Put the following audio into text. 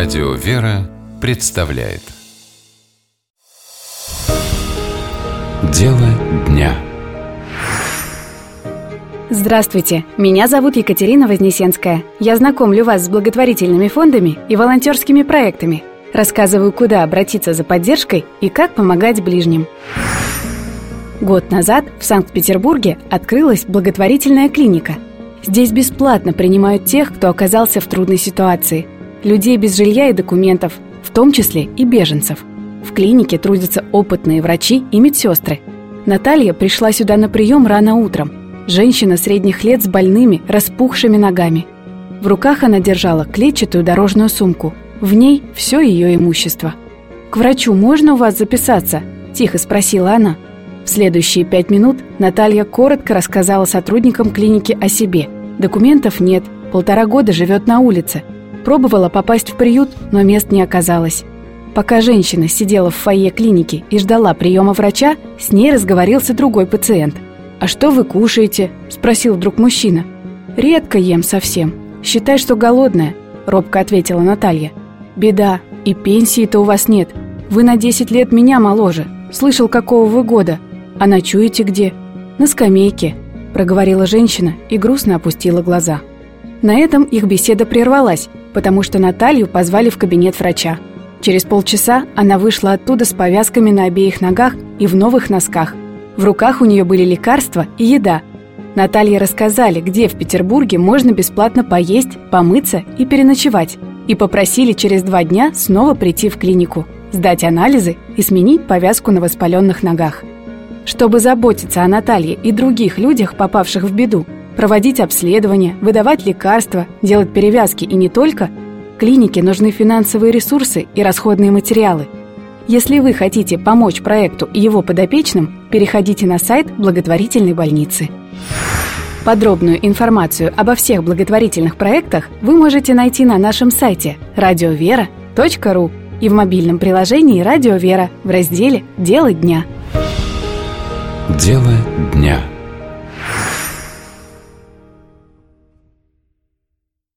Радио «Вера» представляет Дело дня. Здравствуйте, меня зовут Екатерина Вознесенская. Я знакомлю вас с благотворительными фондами и волонтерскими проектами. Рассказываю, куда обратиться за поддержкой и как помогать ближним. Год назад в Санкт-Петербурге открылась благотворительная клиника. Здесь бесплатно принимают тех, кто оказался в трудной ситуации. Людей без жилья и документов, в том числе и беженцев. В клинике трудятся опытные врачи и медсестры. Наталья пришла сюда на прием рано утром. Женщина средних лет с больными, распухшими ногами. В руках она держала клетчатую дорожную сумку. В ней все ее имущество. «К врачу можно у вас записаться?» – тихо спросила она. В следующие 5 минут Наталья коротко рассказала сотрудникам клиники о себе. Документов нет, 1,5 года живет на улице. Пробовала попасть в приют, но мест не оказалось. Пока женщина сидела в фойе клиники и ждала приема врача, с ней разговорился другой пациент. «А что вы кушаете?» – спросил вдруг мужчина. «Редко ем совсем. Считай, что голодная», – робко ответила Наталья. «Беда, и пенсии-то у вас нет. Вы на 10 лет меня моложе. Слышал, какого вы года. А ночуете где?» «На скамейке», – проговорила женщина и грустно опустила глаза. На этом их беседа прервалась, потому что Наталью позвали в кабинет врача. Через полчаса она вышла оттуда с повязками на обеих ногах и в новых носках. В руках у нее были лекарства и еда. Наталье рассказали, где в Петербурге можно бесплатно поесть, помыться и переночевать. И попросили через 2 дня снова прийти в клинику, сдать анализы и сменить повязку на воспаленных ногах. Чтобы заботиться о Наталье и других людях, попавших в беду, проводить обследования, выдавать лекарства, делать перевязки и не только, клинике нужны финансовые ресурсы и расходные материалы. Если вы хотите помочь проекту и его подопечным, переходите на сайт благотворительной больницы. Подробную информацию обо всех благотворительных проектах вы можете найти на нашем сайте radiovera.ru и в мобильном приложении «Радио Вера» в разделе «Дело дня». Дело дня.